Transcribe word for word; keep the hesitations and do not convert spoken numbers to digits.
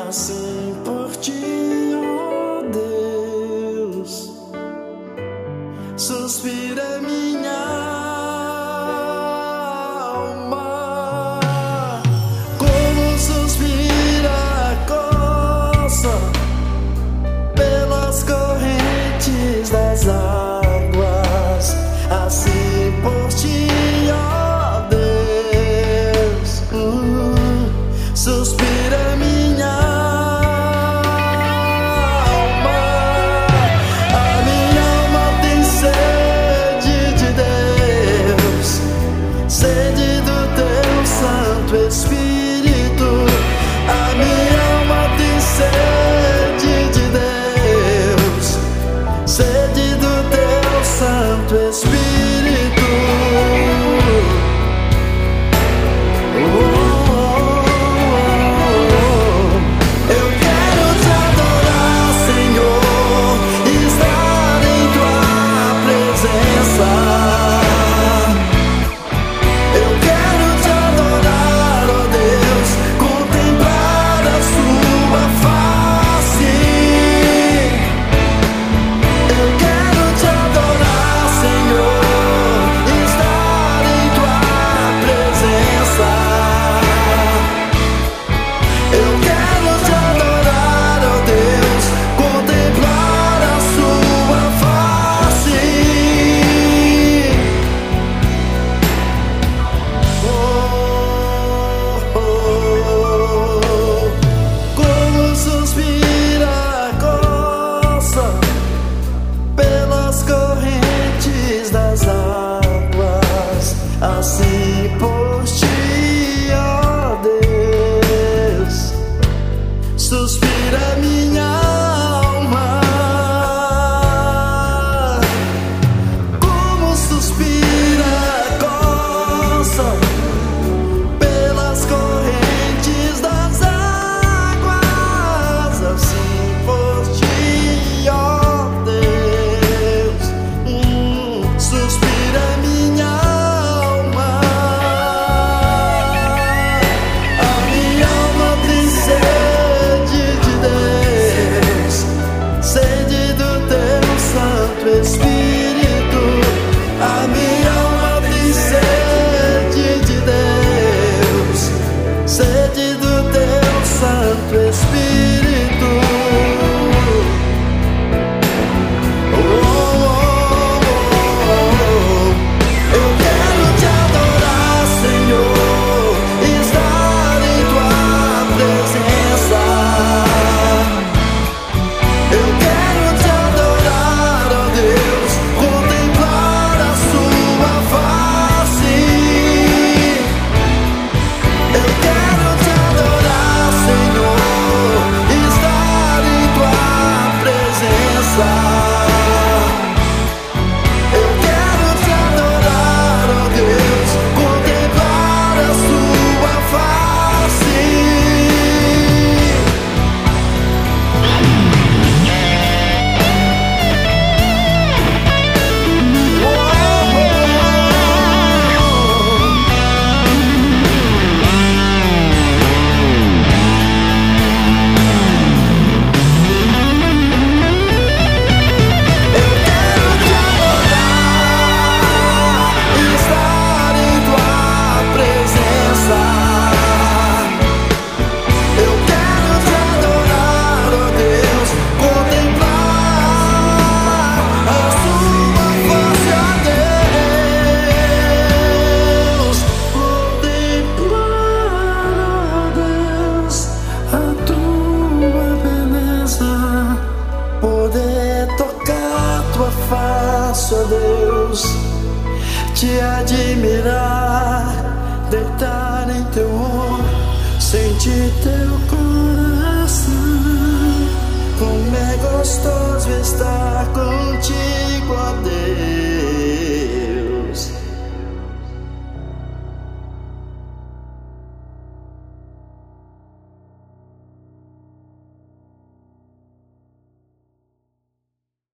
assim por ti, ó Deus, suspira minha alma, como suspira a costa pelas correntes das águas, assim por ti, ó Deus, uh, suspira minha alma. A minha alma tem sede de Deus, sede do teu Santo Espírito. A minha alma tem sede de Deus, sede do teu Santo Espírito. Assim por ti, ó Deus, suspira minha alma, como suspira a costa pelas correntes das águas. Assim por ti, ó Deus, hum, suspira minha alma. Espírito, a minha alma tem sede de Deus, sede do teu Santo Espírito. Oh, oh, oh, oh. Eu quero te adorar, Senhor, estar em tua presença. Eu quero te adorar, ó Deus, contemplar a sua face. Eu quero te adorar, Senhor, estar em tua presença. Eu quero te adorar, ó Deus, contemplar a sua face. Poder tocar tua face, ó Deus, te admirar, deitar em teu ombro, sentir teu coração. Como é gostoso estar contigo, ó Deus.